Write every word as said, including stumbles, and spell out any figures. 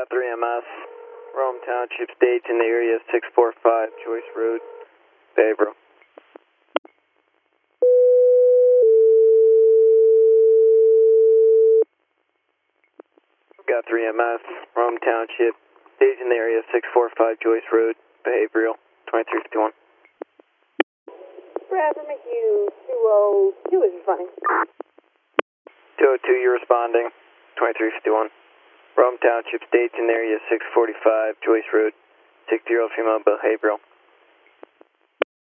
Got three M S, Rome Township, stage in the area six four five Joyce Road, Behavioral. Got three M S, Rome Township, stage in the area six four five Joyce Road, Behavioral, twenty-three fifty-one. Bradford McHugh, two oh two is responding. two oh two, you're responding, twenty-three fifty-one. Rome Township, stage in the area six forty-five Joyce Road, six-year-old female, Behavioral.